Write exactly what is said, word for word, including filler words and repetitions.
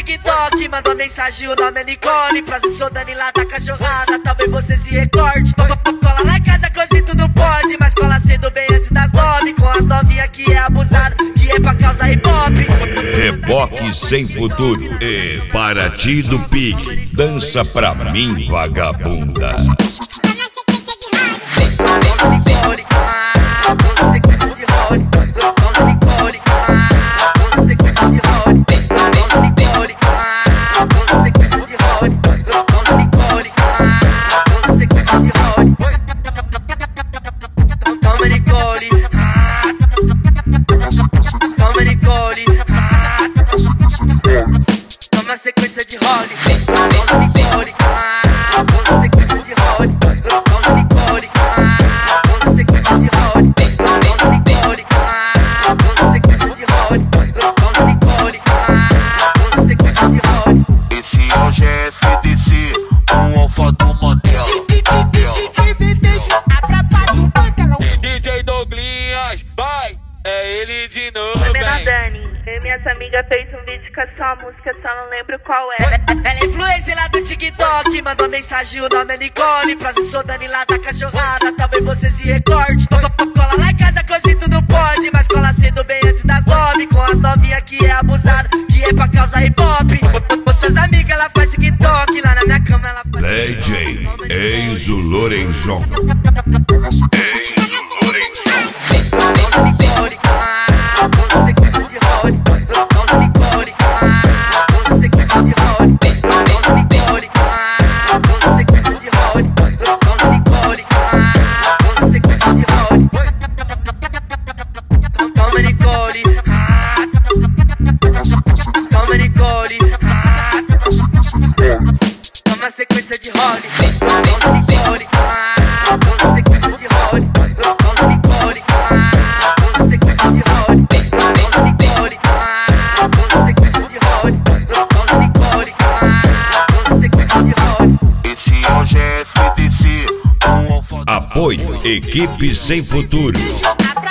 TikTok mandou mensagem, o nome é Nicole. Prazer, sou Dani lá da cachorrada, talvez você se recorde. Cola lá em casa que hoje tudo pode, mas cola cedo bem antes das nove. Com as novinhas que é abusado, que é pra causar hip hop. Reboque sem futuro e Paraty do Pique. Dança pra mim, vagabunda. Toma Nicole, toma Nicole, toma sequência de role. Toma Nicole, toma sequência de role. Toma Nicole, toma sequência de role. Toma Nicole, toma sequência de role. Toma Nicole, toma sequência de role. Esse hoje é F D C, o alfa do Mandela. D J Douglinhas, vai, é ele de novo, Menor Dani, eu e minhas amigas fez um vídeo com a sua música, só não lembro qual é. Ela é influencer lá do TikTok, mandou mensagem, o nome é Nicole. Prazer, sou Dani lá da cachorrada, talvez você se recorde. Cola lá em casa que hoje tudo pode, mas cola cedo bem antes das nove. Com as novinhas que é abusado, que é pra causar hip hop. Com suas amigas ela faz TikTok, lá na minha cama ela faz D J Enzo Lorenzon. Toma Nicole, toma sequência de role. Toma Nicole, toma sequência de role. Toma Nicole, toma sequência de role. Toma Nicole, toma sequência de role. Toma Nicole, toma Nicole, toma sequência de role. Toma Nicole, toma sequência de role. Toma Nicole, toma sequência de role. Toma Nicole, toma sequência de role. Toma Nicole, toma sequência de role. Esse hoje é F D C, o alfa do Apoio Equipe Sem Futuro.